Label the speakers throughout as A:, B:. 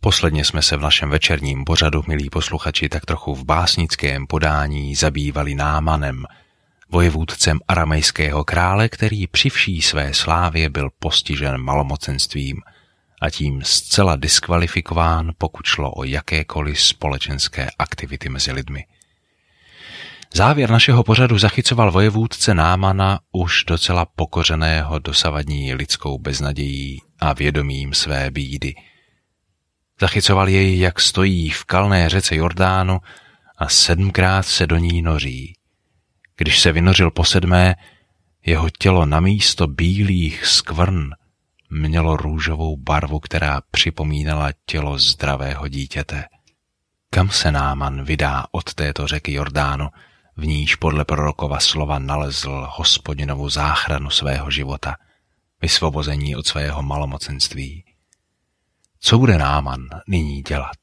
A: Posledně jsme se v našem večerním pořadu, milí posluchači, tak trochu v básnickém podání zabývali Námanem, vojevůdcem aramejského krále, který při vší své slávě byl postižen malomocenstvím a tím zcela diskvalifikován, pokud šlo o jakékoliv společenské aktivity mezi lidmi. Závěr našeho pořadu zachycoval vojevůdce Námana už docela pokořeného dosavadní lidskou beznadějí a vědomím své bídy. Zachycoval jej, jak stojí v kalné řece Jordánu a 7krát se do ní noří. Když se vynořil po 7., jeho tělo namísto bílých skvrn mělo růžovou barvu, která připomínala tělo zdravého dítěte. Kam se Náman vydá od této řeky Jordánu, v níž podle prorokova slova nalezl Hospodinovu záchranu svého života, vysvobození od svého malomocenství? Co bude Náman nyní dělat?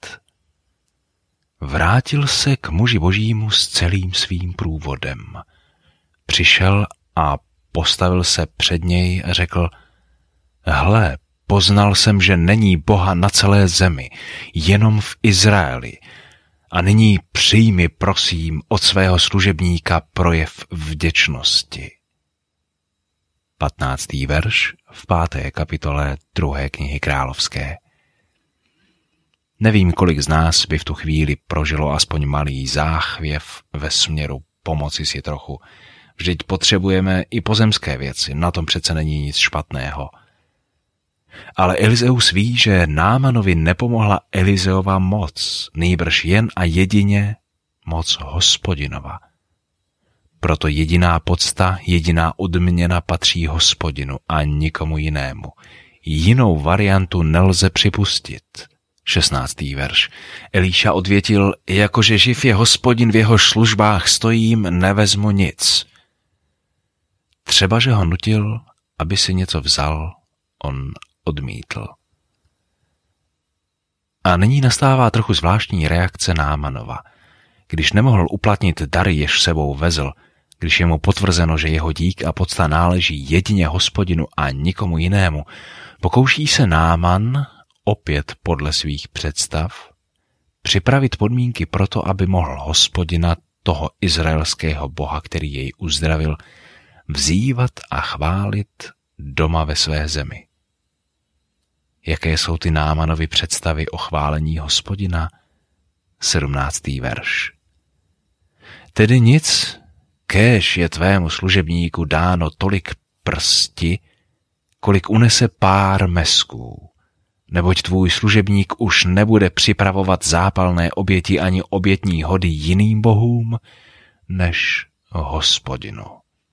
A: Vrátil se k muži božímu s celým svým průvodem. Přišel a postavil se před něj a řekl: Hle, poznal jsem, že není Boha na celé zemi, jenom v Izraeli. A nyní přijmi, prosím, od svého služebníka projev vděčnosti. 15. verš v 5. kapitole 2. knihy královské. Nevím, kolik z nás by v tu chvíli prožilo aspoň malý záchvěv ve směru pomoci si trochu. Vždyť potřebujeme i pozemské věci, na tom přece není nic špatného. Ale Elizeus ví, že Námanovi nepomohla Elizeova moc, nýbrž jen a jedině moc Hospodinova. Proto jediná pocta, jediná odměna patří Hospodinu a nikomu jinému. Jinou variantu nelze připustit. 16. verš. Elíša odvětil: jakože živ je Hospodin, v jeho službách stojím, nevezmu nic. Třeba, že ho nutil, aby si něco vzal, on odmítl. A nyní nastává trochu zvláštní reakce Námanova. Když nemohl uplatnit dary, jež sebou vezl, když je mu potvrzeno, že jeho dík a pocta náleží jedině Hospodinu a nikomu jinému, pokouší se Náman, opět podle svých představ, připravit podmínky pro to, aby mohl Hospodina, toho izraelského Boha, který jej uzdravil, vzývat a chválit doma ve své zemi. Jaké jsou ty Námanovy představy o chválení Hospodina? 17. verš. Tedy nic, kéž je tvému služebníku dáno tolik prsti, kolik unese pár mesků. Neboť tvůj služebník už nebude připravovat zápalné oběti ani obětní hody jiným bohům, než Hospodinu.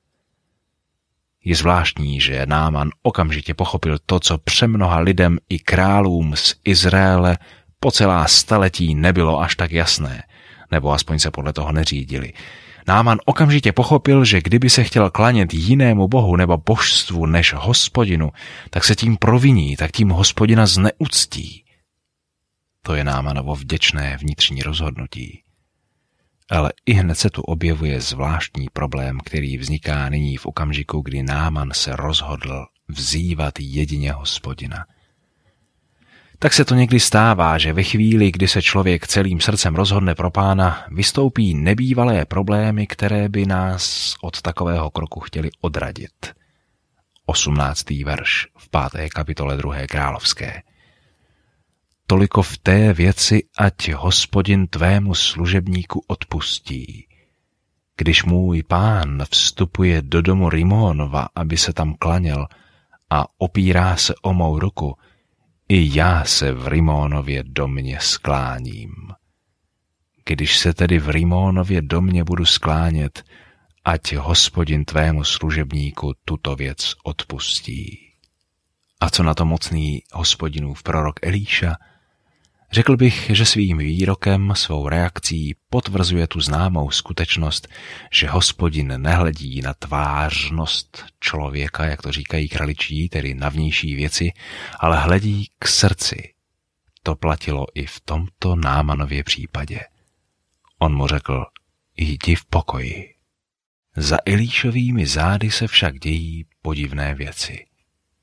A: Je zvláštní, že Náman okamžitě pochopil to, co přemnoha lidem i králům z Izraele po celá staletí nebylo až tak jasné, nebo aspoň se podle toho neřídili. Náman okamžitě pochopil, že kdyby se chtěl klanět jinému bohu nebo božstvu než Hospodinu, tak se tím proviní, tak tím Hospodina zneuctí. To je Námanovo vděčné vnitřní rozhodnutí. Ale ihned se tu objevuje zvláštní problém, který vzniká nyní v okamžiku, kdy Náman se rozhodl vzývat jedině Hospodina. Tak se to někdy stává, že ve chvíli, kdy se člověk celým srdcem rozhodne pro Pána, vystoupí nebývalé problémy, které by nás od takového kroku chtěli odradit. 18. verš v 5. kapitole 2. královské. Toliko v té věci, ať Hospodin tvému služebníku odpustí. Když můj Pán vstupuje do domu Rimónova, aby se tam klaněl, a opírá se o mou ruku, i já se v Rimónově domě skláním. Když se tedy v Rimónově domě budu sklánět, ať Hospodin tvému služebníku tuto věc odpustí. A co na to mocný Hospodinův prorok Elíša? Řekl bych, že svým výrokem, svou reakcí potvrzuje tu známou skutečnost, že Hospodin nehledí na tvářnost člověka, jak to říkají kraličí, tedy na vnější věci, ale hledí k srdci. To platilo i v tomto Námanově případě. On mu řekl: jdi v pokoji. Za Elíšovými zády se však dějí podivné věci.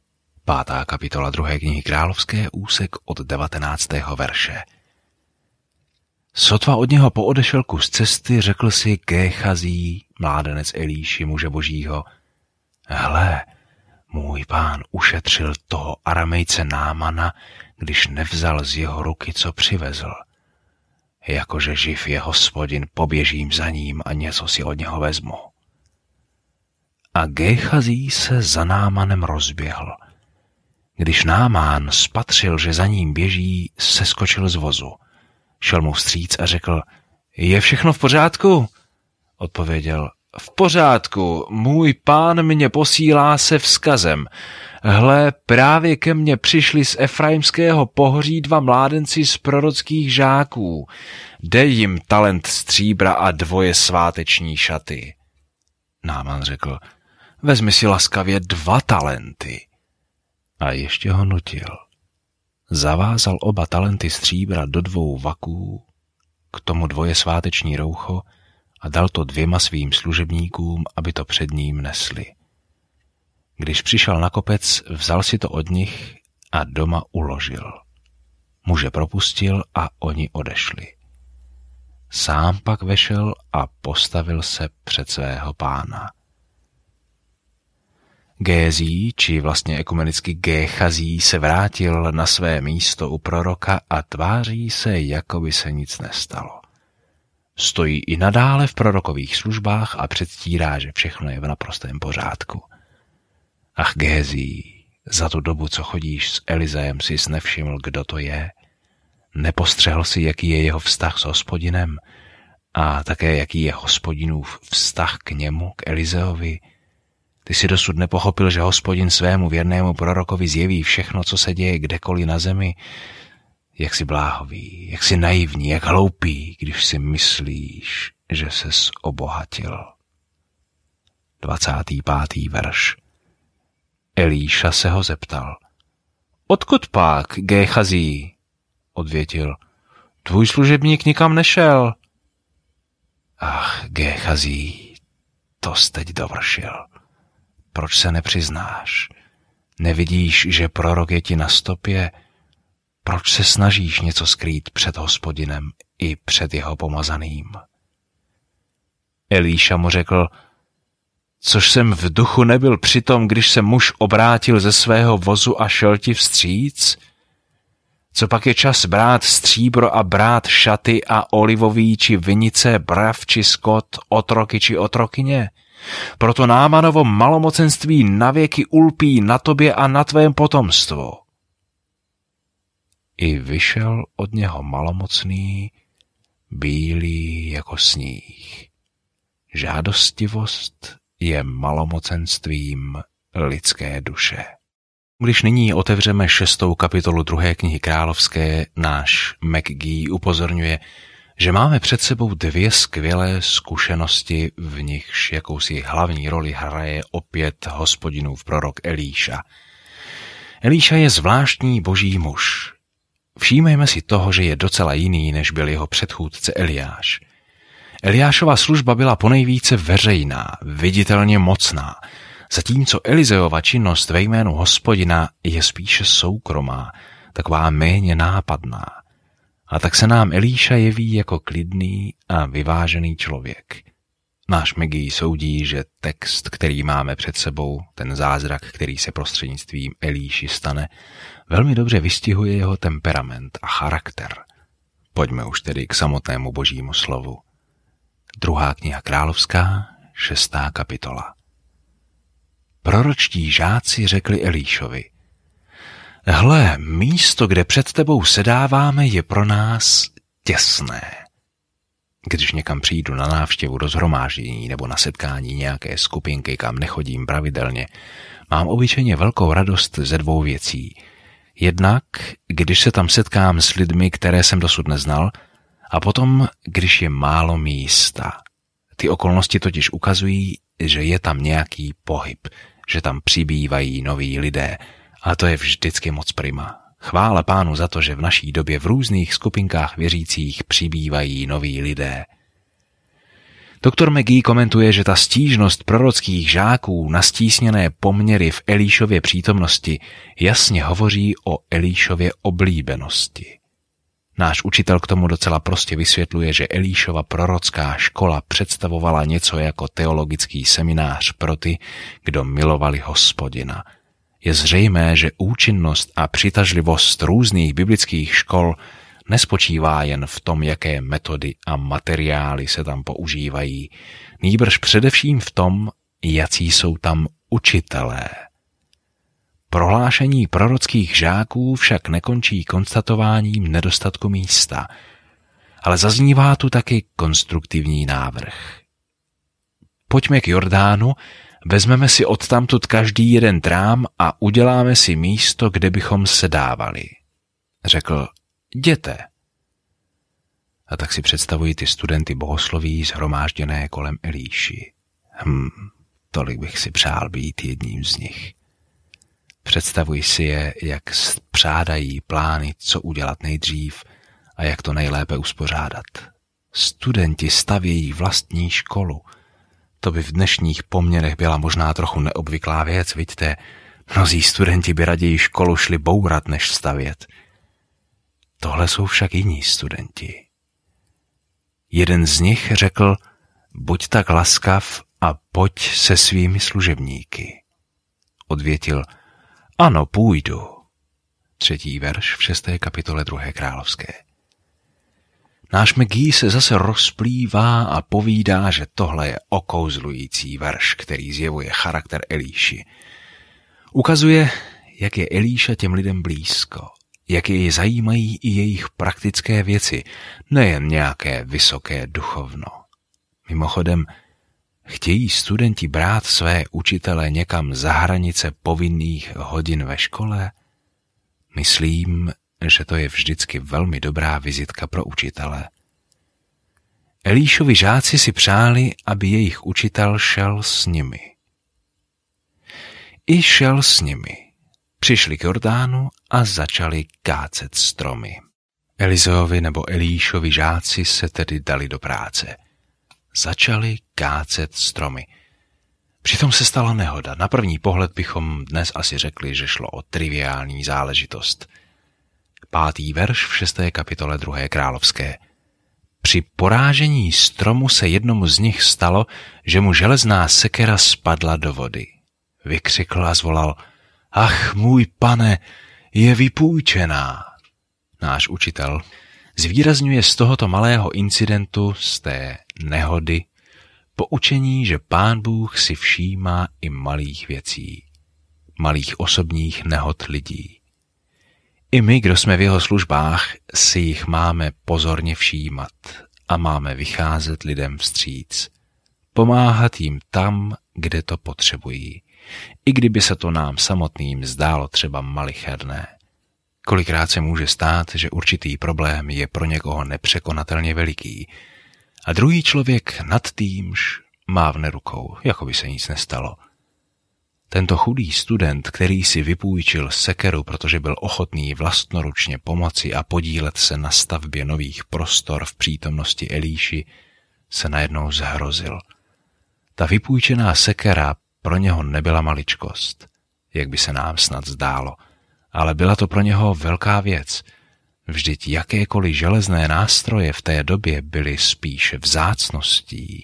A: 5. kapitola 2. knihy Královské, úsek od 19. verše. Sotva od něho poodešel kus cesty, řekl si Géchazí, mládenec Elíši, muže božího: Hle, můj pán ušetřil toho Aramejce Námana, když nevzal z jeho ruky, co přivezl. Jakože živ je Hospodin, poběžím za ním a něco si od něho vezmu. A Géchazí se za Námanem rozběhl. Když Námán spatřil, že za ním běží, seskočil z vozu. Šel mu vstříc a řekl: Je všechno v pořádku? Odpověděl: V pořádku, můj pán mě posílá se vzkazem. Hle, právě ke mně přišli z Efraimského pohoří 2 mládenci z prorockých žáků. Dej jim talent stříbra a 2 sváteční šaty. Náman řekl: Vezmi si laskavě 2 talenty. A ještě ho nutil. Zavázal oba talenty stříbra do 2 vaků, k tomu 2 sváteční roucho a dal to 2 svým služebníkům, aby to před ním nesli. Když přišel na kopec, vzal si to od nich a doma uložil. Muže propustil a oni odešli. Sám pak vešel a postavil se před svého pána. Gézí, či vlastně ekumenicky Géchazí, se vrátil na své místo u proroka a tváří se, jako by se nic nestalo. Stojí i nadále v prorokových službách a předstírá, že všechno je v naprostém pořádku. Ach, Gézí, za tu dobu, co chodíš s Elizejem, jsi nevšiml, kdo to je? Nepostřehl si, jaký je jeho vztah s Hospodinem a také jaký je Hospodinův vztah k němu, k Elizeovi? Ty jsi dosud nepochopil, že Hospodin svému věrnému prorokovi zjeví všechno, co se děje kdekoliv na zemi? Jak jsi bláhový, jak jsi naivní, jak hloupý, když si myslíš, že ses obohatil. 25. verš. Elíša se ho zeptal: Odkud pak, Géchazí? Odvětil: Tvůj služebník nikam nešel. Ach, Géchazí, to jsi teď dovršil. Proč se nepřiznáš? Nevidíš, že prorok je ti na stopě? Proč se snažíš něco skrýt před Hospodinem i před jeho pomazaným? Elíša mu řekl: Což jsem v duchu nebyl přitom, když se muž obrátil ze svého vozu a šel ti vstříc? Co pak je čas brát stříbro a brát šaty a olivový či vinice, brav či skot, otroky či otrokyně? Proto Námanovo malomocenství navěky ulpí na tobě a na tvém potomstvu. I vyšel od něho malomocný, bílý jako sníh. Žádostivost je malomocenstvím lidské duše. Když nyní otevřeme 6. kapitolu 2. knihy Královské, náš McGee upozorňuje, že máme před sebou 2 skvělé zkušenosti, v nichž jakousi hlavní roli hraje opět Hospodinův prorok Elíša. Elíša je zvláštní boží muž. Všímejme si toho, že je docela jiný, než byl jeho předchůdce Eliáš. Eliášova služba byla ponejvíce veřejná, viditelně mocná, zatímco Elizeova činnost ve jménu Hospodina je spíše soukromá, taková méně nápadná. A tak se nám Elíša jeví jako klidný a vyvážený člověk. Náš McGee soudí, že text, který máme před sebou, ten zázrak, který se prostřednictvím Elíši stane, velmi dobře vystihuje jeho temperament a charakter. Pojďme už tedy k samotnému božímu slovu. 2. kniha Královská, 6. kapitola. Proročtí žáci řekli Elíšovi: Hle, místo, kde před tebou sedáváme, je pro nás těsné. Když někam přijdu na návštěvu do shromáždění nebo na setkání nějaké skupinky, kam nechodím pravidelně, mám obyčejně velkou radost ze 2 věcí. Jednak, když se tam setkám s lidmi, které jsem dosud neznal, a potom, když je málo místa. Ty okolnosti totiž ukazují, že je tam nějaký pohyb, že tam přibývají noví lidé, a to je vždycky moc prima. Chvála Pánu za to, že v naší době v různých skupinkách věřících přibývají noví lidé. Doktor McGee komentuje, že ta stížnost prorockých žáků na stísněné poměry v Elíšově přítomnosti jasně hovoří o Elíšově oblíbenosti. Náš učitel k tomu docela prostě vysvětluje, že Elíšova prorocká škola představovala něco jako teologický seminář pro ty, kdo milovali Hospodina. Je zřejmé, že účinnost a přitažlivost různých biblických škol nespočívá jen v tom, jaké metody a materiály se tam používají, nýbrž především v tom, jací jsou tam učitelé. Prohlášení prorockých žáků však nekončí konstatováním nedostatku místa, ale zaznívá tu taky konstruktivní návrh. Pojďme k Jordánu, vezmeme si odtamtud každý jeden trám a uděláme si místo, kde bychom se dávali. Řekl: jděte. A tak si představují ty studenty bohosloví shromážděné kolem Elíši. Tolik bych si přál být jedním z nich. Představuji si je, jak spřádají plány, co udělat nejdřív a jak to nejlépe uspořádat. Studenti stavějí vlastní školu. To by v dnešních poměrech byla možná trochu neobvyklá věc, vidíte? Mnozí studenti by raději školu šli bourat, než stavět. Tohle jsou však jiní studenti. Jeden z nich řekl: buď tak laskav a pojď se svými služebníky. Odvětil: ano, půjdu. 3. verš v 6. kapitole 2. královské. Náš McGee se zase rozplývá a povídá, že tohle je okouzlující verš, který zjevuje charakter Elíši. Ukazuje, jak je Elíša těm lidem blízko, jak je zajímají i jejich praktické věci, nejen nějaké vysoké duchovno. Mimochodem, chtějí studenti brát své učitele někam za hranice povinných hodin ve škole? Myslím, že to je vždycky velmi dobrá vizitka pro učitele. Elíšovi žáci si přáli, aby jejich učitel šel s nimi. I šel s nimi. Přišli k Jordánu a začali kácet stromy. Elizeovi nebo Elíšovi žáci se tedy dali do práce. Začali kácet stromy. Přitom se stala nehoda. Na první pohled bychom dnes asi řekli, že šlo o triviální záležitost. 5. verš v 6. kapitole 2. královské. Při porážení stromu se jednomu z nich stalo, že mu železná sekera spadla do vody. Vykřikl a zvolal: ach, můj pane, je vypůjčená. Náš učitel zvýrazňuje z tohoto malého incidentu, z té nehody, poučení, že Pán Bůh si všímá i malých věcí, malých osobních nehod lidí. I my, kdo jsme v jeho službách, si jich máme pozorně všímat a máme vycházet lidem vstříc, pomáhat jim tam, kde to potřebují, i kdyby se to nám samotným zdálo třeba malicherné. Kolikrát se může stát, že určitý problém je pro někoho nepřekonatelně veliký a druhý člověk nad týmž mávne rukou, jako by se nic nestalo. Tento chudý student, který si vypůjčil sekeru, protože byl ochotný vlastnoručně pomoci a podílet se na stavbě nových prostor v přítomnosti Elíši, se najednou zhrozil. Ta vypůjčená sekera pro něho nebyla maličkost, jak by se nám snad zdálo, ale byla to pro něho velká věc. Vždyť jakékoliv železné nástroje v té době byly spíše vzácností.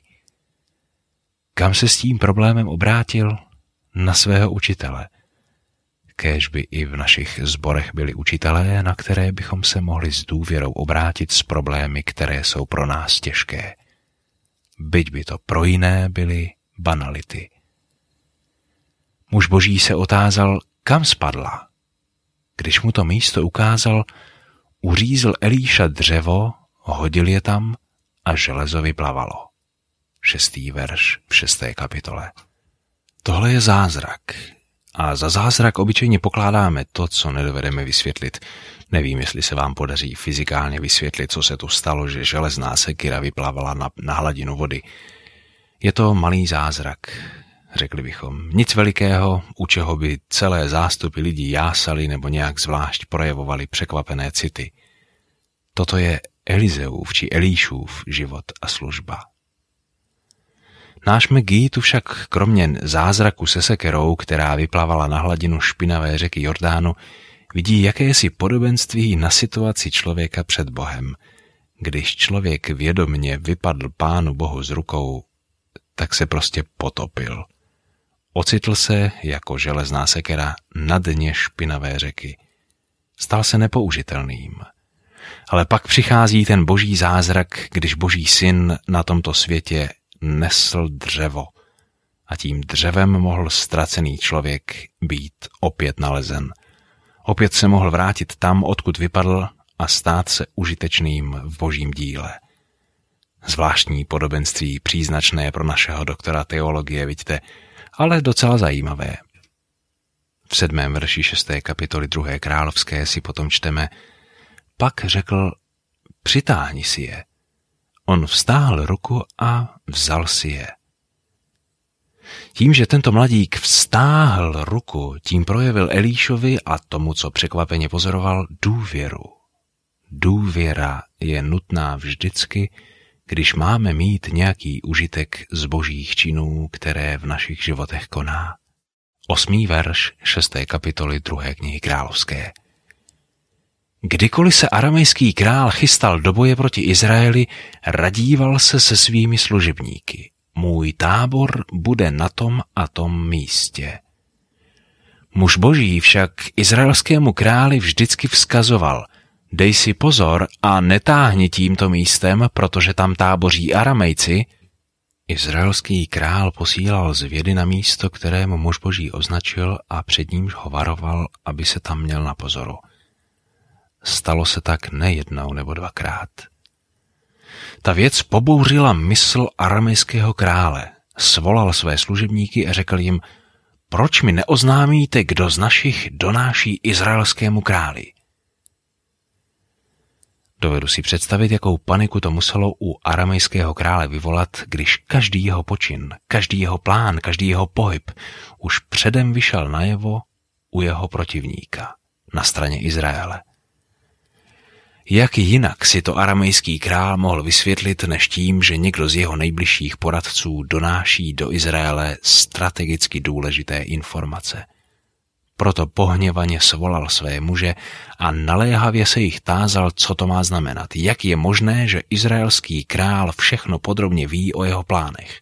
A: Kam se s tím problémem obrátil? Na svého učitele. Kéž by i v našich sborech byli učitelé, na které bychom se mohli s důvěrou obrátit s problémy, které jsou pro nás těžké. Byť by to pro jiné byly banality. Muž boží se otázal, kam spadla. Když mu to místo ukázal, uřízl Elíša dřevo, hodil je tam a železo vyplavalo. 6. verš v 6. kapitole. Tohle je zázrak. A za zázrak obyčejně pokládáme to, co nedovedeme vysvětlit. Nevím, jestli se vám podaří fyzikálně vysvětlit, co se tu stalo, že železná sekira vyplavala na hladinu vody. Je to malý zázrak, řekli bychom. Nic velikého, u čeho by celé zástupy lidí jásali nebo nějak zvlášť projevovali překvapené city. Toto je Elizeův či Elíšův život a služba. Náš McGee tu však kromě zázraku se sekerou, která vyplavala na hladinu špinavé řeky Jordánu, vidí jakési podobenství na situaci člověka před Bohem. Když člověk vědomně vypadl Pánu Bohu z rukou, tak se prostě potopil. Ocitl se jako železná sekera na dně špinavé řeky. Stal se nepoužitelným. Ale pak přichází ten boží zázrak, když Boží syn na tomto světě nesl dřevo. A tím dřevem mohl ztracený člověk být opět nalezen. Opět se mohl vrátit tam, odkud vypadl, a stát se užitečným v Božím díle. Zvláštní podobenství, příznačné pro našeho doktora teologie, vidíte, ale docela zajímavé. V 7. verši 6. kapitoly 2. královské si potom čteme: Pak řekl, přitáhni si je. On vztáhl ruku a vzal si je. Tím, že tento mladík vztáhl ruku, tím projevil Elíšovi a tomu, co překvapeně pozoroval, důvěru. Důvěra je nutná vždycky, když máme mít nějaký užitek z božích činů, které v našich životech koná. 8. verš 6. kapitoly 2. knihy královské. Kdykoliv se aramejský král chystal do boje proti Izraeli, radíval se se svými služebníky. Můj tábor bude na tom a tom místě. Muž boží však izraelskému králi vždycky vzkazoval: dej si pozor a netáhni tímto místem, protože tam táboří Aramejci. Izraelský král posílal zvědy na místo, kterému muž boží označil, a před nímž ho varoval, aby se tam měl na pozoru. Stalo se tak nejednou nebo dvakrát. Ta věc pobouřila mysl aramejského krále. Svolal své služebníky a řekl jim: proč mi neoznámíte, kdo z našich donáší izraelskému králi? Dovedu si představit, jakou paniku to muselo u aramejského krále vyvolat, když každý jeho počin, každý jeho plán, každý jeho pohyb už předem vyšel najevo u jeho protivníka na straně Izraele. Jak jinak si to aramejský král mohl vysvětlit, než tím, že někdo z jeho nejbližších poradců donáší do Izraele strategicky důležité informace. Proto pohněvaně svolal své muže a naléhavě se jich tázal, co to má znamenat. Jak je možné, že izraelský král všechno podrobně ví o jeho plánech?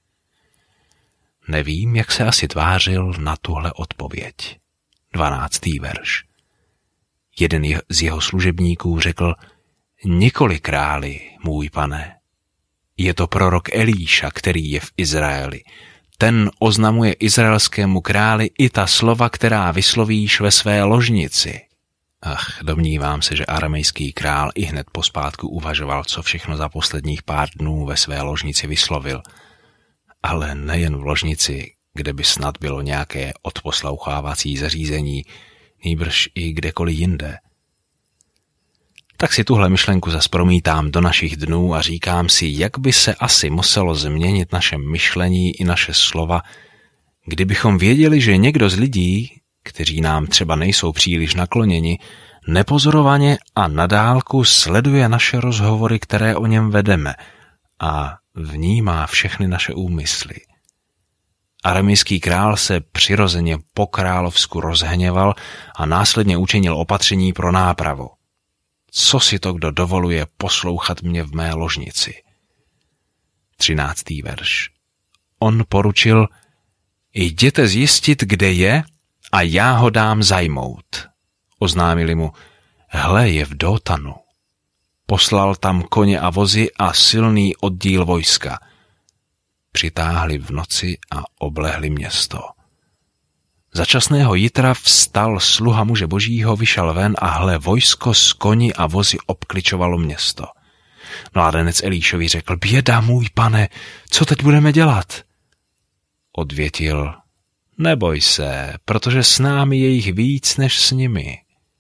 A: Nevím, jak se asi tvářil na tuhle odpověď. 12. verš. Jeden z jeho služebníků řekl: nikoli králi, můj pane. Je to prorok Elíša, který je v Izraeli. Ten oznamuje izraelskému králi i ta slova, která vyslovíš ve své ložnici. Ach, domnívám se, že aramejský král i hned pospátku uvažoval, co všechno za posledních pár dnů ve své ložnici vyslovil. Ale nejen v ložnici, kde by snad bylo nějaké odposlouchávací zařízení, nýbrž i kdekoliv jinde. Tak si tuhle myšlenku zas promítám do našich dnů a říkám si, jak by se asi muselo změnit naše myšlení i naše slova, kdybychom věděli, že někdo z lidí, kteří nám třeba nejsou příliš nakloněni, nepozorovaně a na dálku sleduje naše rozhovory, které o něm vedeme, a vnímá všechny naše úmysly. Aramejský král se přirozeně po královsku rozhněval a následně učinil opatření pro nápravu. Co si to kdo dovoluje poslouchat mě v mé ložnici? 13. verš. On poručil: jděte zjistit, kde je, a já ho dám zajmout. Oznámili mu: hle, je v Dótanu. Poslal tam koně a vozy a silný oddíl vojska. Přitáhli v noci a oblehli město. Začasného jitra vstal sluha muže božího, vyšel ven a hle, vojsko s koni a vozy obkličovalo město. Mládenec Elíšovi řekl: běda, můj pane, co teď budeme dělat? Odvětil: neboj se, protože s námi je jich víc než s nimi.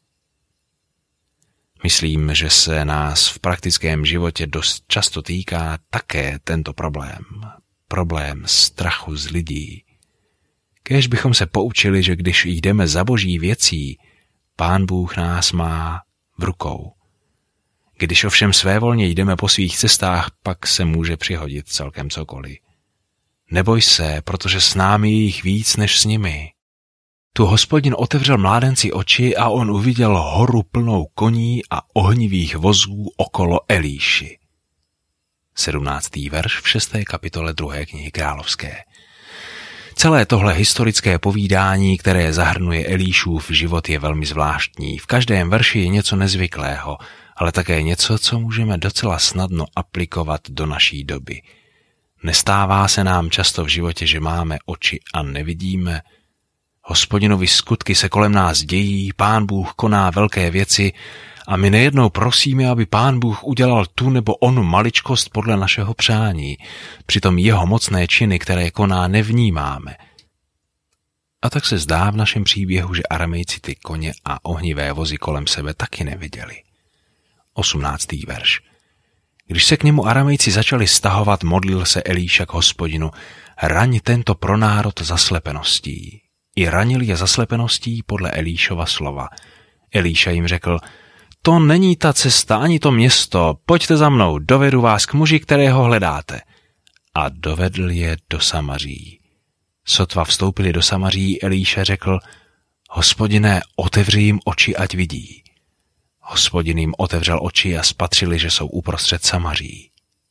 A: Myslím, že se nás v praktickém životě dost často týká také tento problém. Problém strachu z lidí. Kéž bychom se poučili, že když jdeme za boží věcí, Pán Bůh nás má v rukou. Když ovšem svévolně jdeme po svých cestách, pak se může přihodit celkem cokoliv. Neboj se, protože s námi je jich víc než s nimi. Tu Hospodin otevřel mládenci oči a on uviděl horu plnou koní a ohnivých vozů okolo Elíši. 17. verš v 6. kapitole 2. knihy královské. Celé tohle historické povídání, které zahrnuje Elíšův život, je velmi zvláštní. V každém verši je něco nezvyklého, ale také něco, co můžeme docela snadno aplikovat do naší doby. Nestává se nám často v životě, že máme oči a nevidíme. Hospodinovi skutky se kolem nás dějí, Pán Bůh koná velké věci a my nejednou prosíme, aby Pán Bůh udělal tu nebo onu maličkost podle našeho přání. Přitom jeho mocné činy, které koná, nevnímáme. A tak se zdá v našem příběhu, že Aramejci ty koně a ohnivé vozy kolem sebe taky neviděli. 18. verš. Když se k němu Aramejci začali stahovat, modlil se Elíša k Hospodinu: raň tento pro národ zaslepeností. I ranil je zaslepeností podle Elíšova slova. Elíša jim řekl: to není ta cesta ani to město, pojďte za mnou, dovedu vás k muži, kterého hledáte. A dovedl je do Samaří. Sotva vstoupili do Samaří, Elíša řekl: Hospodine, otevři jim oči, ať vidí. Hospodin jim otevřel oči a spatřili, že jsou uprostřed Samaří.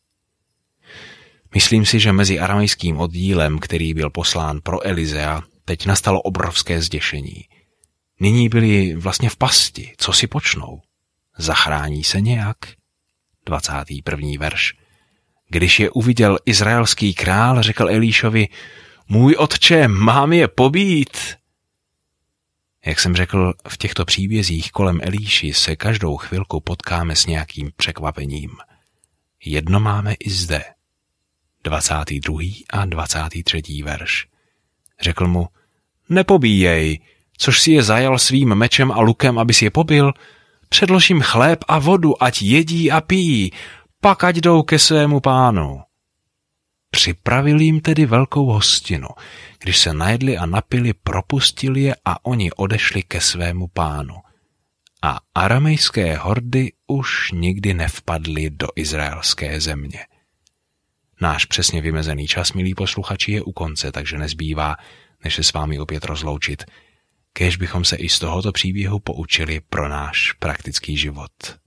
A: Myslím si, že mezi aramejským oddílem, který byl poslán pro Elizea, teď nastalo obrovské zděšení. Nyní byli vlastně v pasti, co si počnou? Zachrání se nějak? 21. verš. Když je uviděl izraelský král, řekl Elíšovi: můj otče, mám je pobít. Jak jsem řekl, v těchto příbězích kolem Elíši se každou chvilku potkáme s nějakým překvapením. Jedno máme i zde. 22. a 23. verš. Řekl mu: nepobíjej, což si je zajal svým mečem a lukem, abys je pobil. Předlož jim chléb a vodu, ať jedí a pijí, pak ať jdou ke svému pánu. Připravil jim tedy velkou hostinu. Když se najedli a napili, propustil je a oni odešli ke svému pánu. A aramejské hordy už nikdy nevpadly do izraelské země. Náš přesně vymezený čas, milí posluchači, je u konce, takže nezbývá, než se s vámi opět rozloučit. Kéž bychom se i z tohoto příběhu poučili pro náš praktický život.